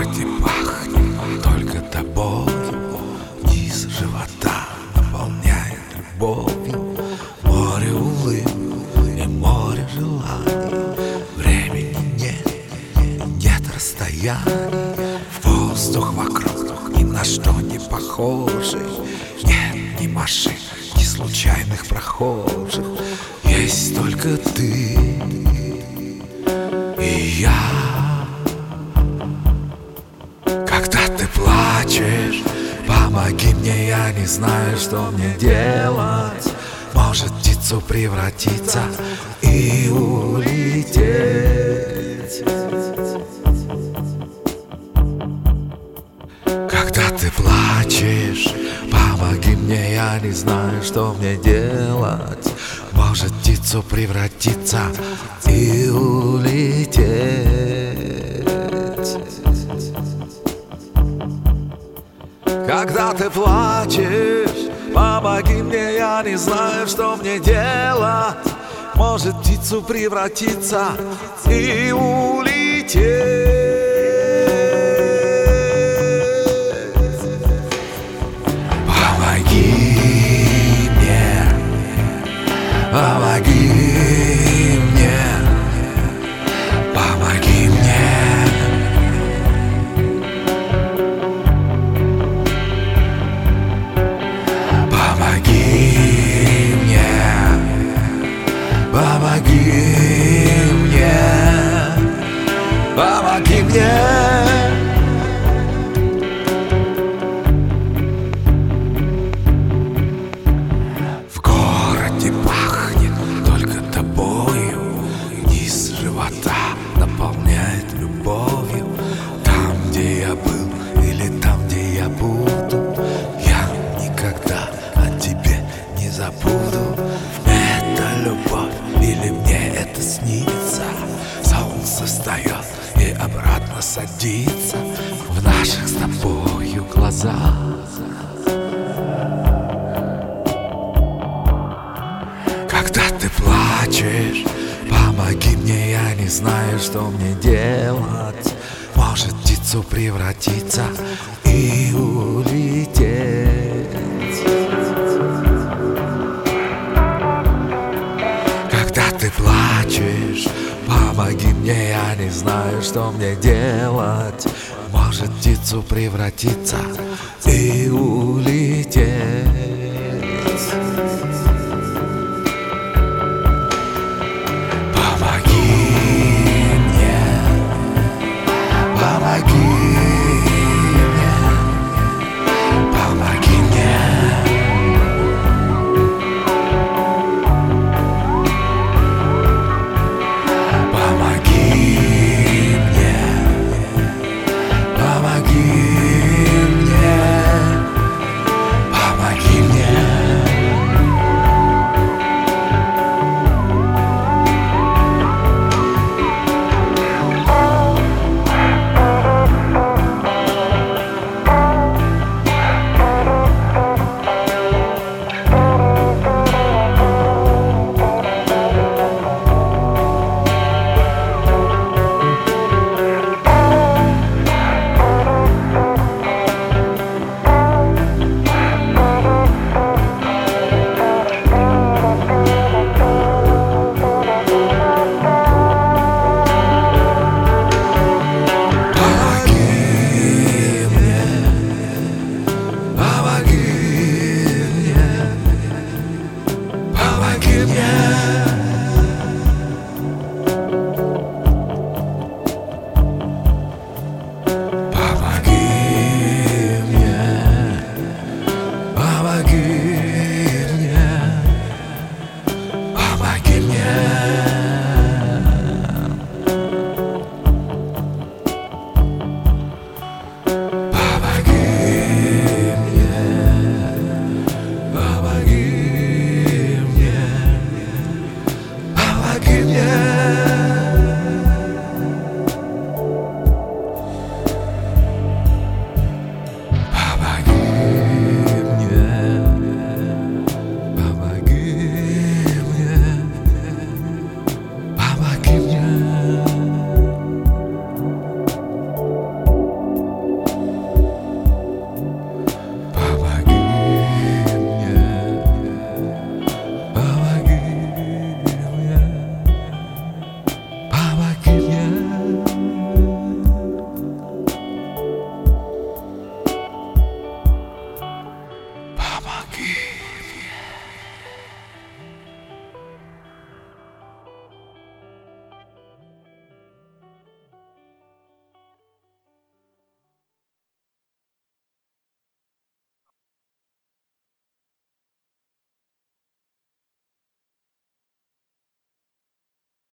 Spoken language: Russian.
городе пахнет только тобой, низ живота наполняет любовью. Море улыбок и море желаний, времени нет расстояний. Воздух вокруг ни на что не похожий, нет ни машин, ни случайных прохожих. Есть только ты и я. Когда ты плачешь, помоги мне, я не знаю, что мне делать. Может птицу превратиться и улететь. Когда ты плачешь, помоги мне, я не знаю, что мне делать. Может птицу превратиться и улететь. Когда ты плачешь, помоги мне, я не знаю, что мне делать. Может птицу превратиться и улететь. Помоги мне, помоги мне, помоги мне. Помоги мне. В городе пахнет только тобою, низ живота наполняет любовью. Там, где я был, или там, где я буду, я никогда о тебе не забуду. Это любовь или мне это снится? Солнце встает и обратно садится в наших с тобою глазах. Когда ты плачешь, помоги мне, я не знаю, что мне делать. Может птицу превратиться и улететь. Когда ты плачешь, помоги мне, я не знаю, что мне делать. Может птицу превратиться и улететь.